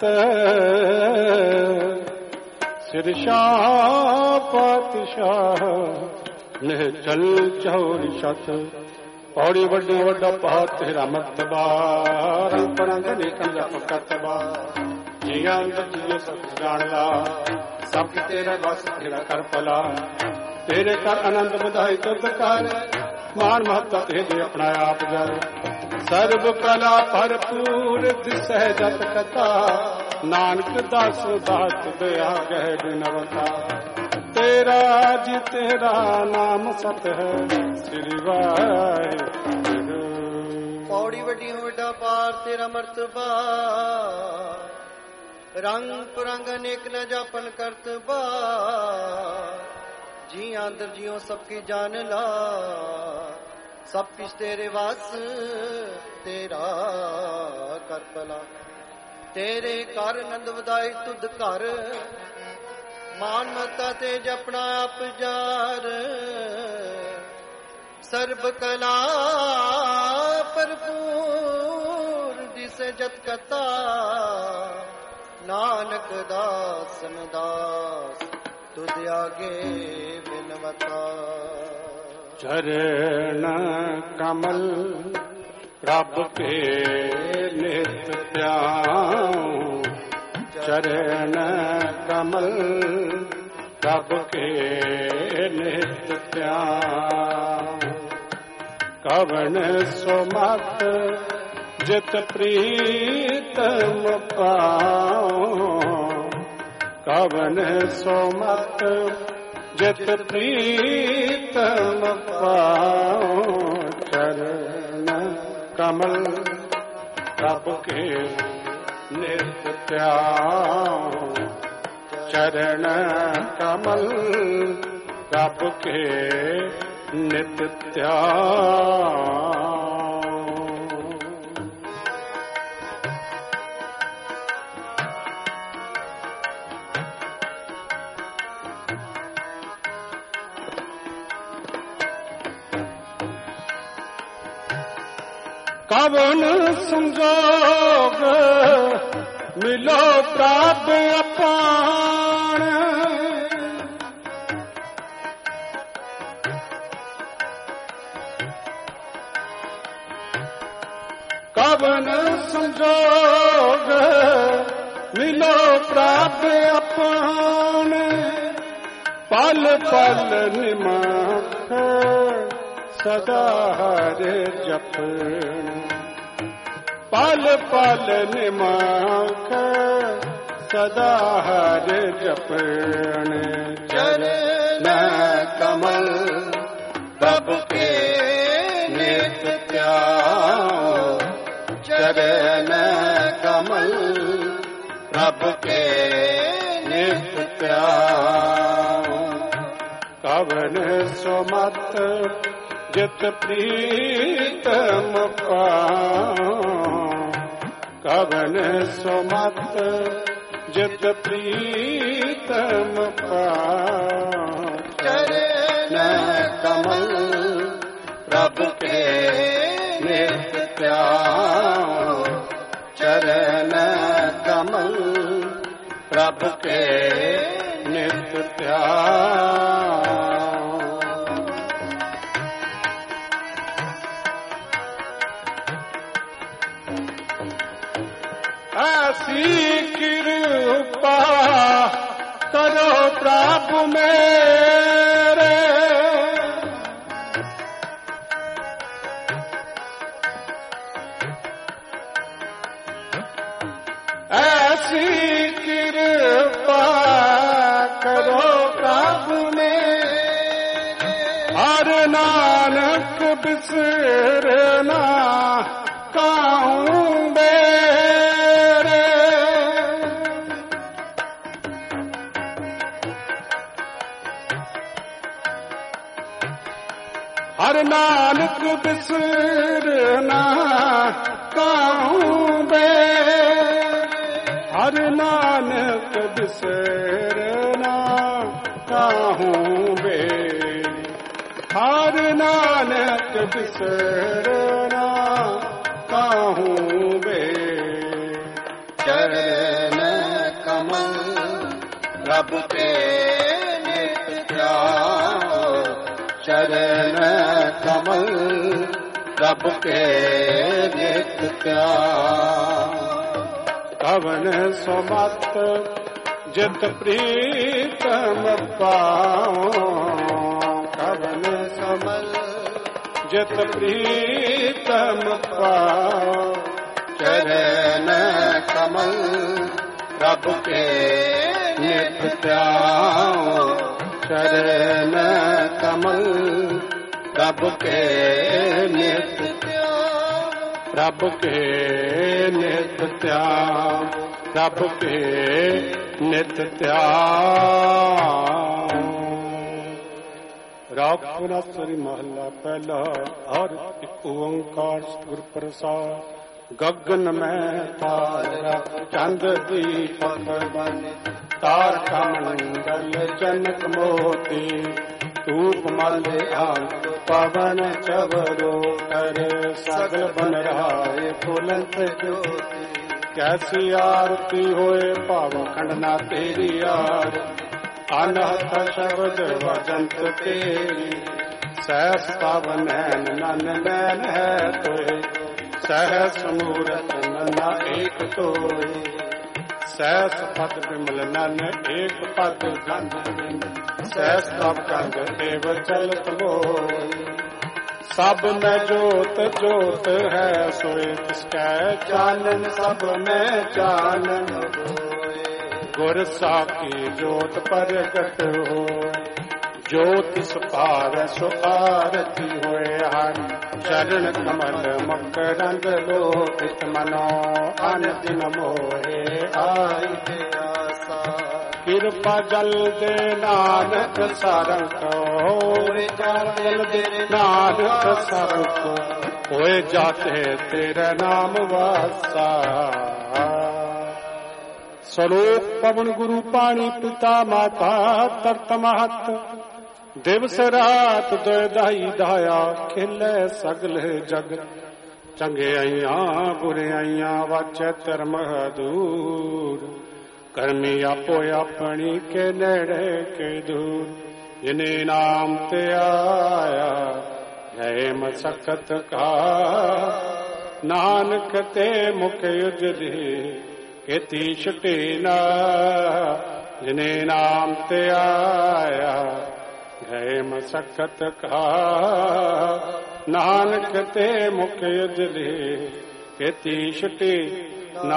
ਸਿਰ ਸ਼ਾਹ ਪਾਤਸ਼ਾਹ ਨੇ ਚਲ ਚੌਰੀ ਛਤ ਪੌੜੀ ਵੱਡੀ ਵੱਡਾ ਪਹਾੜ ਤੇਰਾ ਮਰਤਬਾ ਰੰਗ ਬਰੰਗ ਨੇਕਾਂ ਦਾ ਪਕਤਬਾ ਜੀਆਂ ਜੀਓ ਸਭ ਜਾਣ ਲਾ ਸਭ ਤੇਰਾ ਬਸ ਤੇਰਾ ਕਰ ਭਲਾ ਤੇਰੇ ਕਰ ਆਨੰਦ ਵਧਾਈ ਤੁਧ ਕਰ ਮਾਨ ਮਹੱਤਾ ਤੇਰੇ ਆਪਣਾ ਆਪ ਜਰ ਸਰਬ ਕਲਾ ਭਰਪੂਰ ਦਿਸਹਿ ਜਤ ਕਥਾ ਨਾਨਕ ਦਾਸ ਦਾਤ ਦਇਆ ਗਹਿ ਬਿਨਵਤਾ तेरा जी तेरा नाम सत है श्री वाहिगुरु पौड़ी वड्डी वड्डा पार तेरा मर्तबा रंग पुरंग अनेक न जापन करतबा जी आंदर जियो सबकी जान ला सब किस तेरे वास तेरा कर भला तेरे कर नंद वदाई तुद कर मान मता ते जपना आप जार सर्ब कला भरपूर दिसे जत कथा नानक दास दास तुझ आगे बिनवता चरण कमल प्रभ के नित प्याऊं चरण कमल प्रभ के नित प्याऊं कवन सुमत जित प्रीतम पाऊं कवन सुमत जित प्रीतम पाऊं चरण कमल प्रभ के नित प्याऊं चरण कमल प्रभ के नित प्याऊं कवन संजोग मिलो प्राप अपान कवन संजोग मिलो प्राप अपान पल पल निमख सदा हरे जपन पल पल निमख सदा हरे जपन चरण कमल प्रभ के नित प्याऊं चरण कमल प्रभ के नित प्याऊं कवन सुमत जित प्रीतम पाऊं कवन सुमत जित प्रीतम पाऊं चरण कमल प्रभ के नित प्याऊं चरण कमल प्रभ के नित प्याऊं ऐसी कृपा करो प्रभु मेरे ऐसी कृपा करो प्रभु मेरे हर नानक बिसरना काहूं हर नानक बिसरना काहूं बे हर नानक बिसरना काहूं बे हर के बिसरना काहूँ बे। चरण कमल रब के नित ध्यान, चरण कमल रब के नित ध्यान। कवन सुमत जित प्रीतम पाओ, कवन कमल जित प्रीतम पाओ। चरण कमल रब के नित ध्यान, चरण कमल रब के नित ध्यान, रब के नित ध्यान, रब के नित ध्यान। राग पुरासरी महला पहला। हर एक ओंकार सतगुर प्रसाद। गगन में तारा चंद दीपक बन, तारका मंडल जनक मोती। धूप माले आंख पवन चवरो कर, सगल बन रहाए फुलंत ज्योति। कैसी आरती होए पाव खंडना तेरी यार, अनहत शब्द वजंत तेरी। सहस पावन नैन नन नैन है तोय, सहस मूरत नन्ना एक तोय। सहस पद विमल नन एक पद गंध, सहस तब गंध देव चलत बोय। सब में जोत जोत है सोए, तिसकै चानन सब में चानन होए। गुर साखी जोत प्रगट हो, ज्योतिष पार सो आरती होए। हर चरण कमल मकरंद लोकित, मनो अन दिन मोहे आई ते आसा। कृपा जल दे नानक सरंक होए, जल दे नानक सरंक होए। जाते तेरा नाम वासा। सलोक पवन गुरु पानी पिता माता तरत महत। दिवस रात दोय दाई दाया, खिले सगल जग। चंगे आइया बुरे आइया वाचे धर्म दूर। करमी आपो अपनी के नेड़े के दूर। इन्हें नाम ते आया जय मसकत का, नानक ते मुख उजली खेती छुटेना। जिन्हें नाम ते आया गए मसकत का, नानक ते मुख उजली खेती छुटे ना।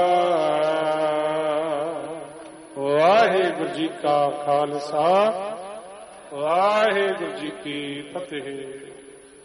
वाहिगुरु जी का खालसा, वाहिगुरु जी की फतेह।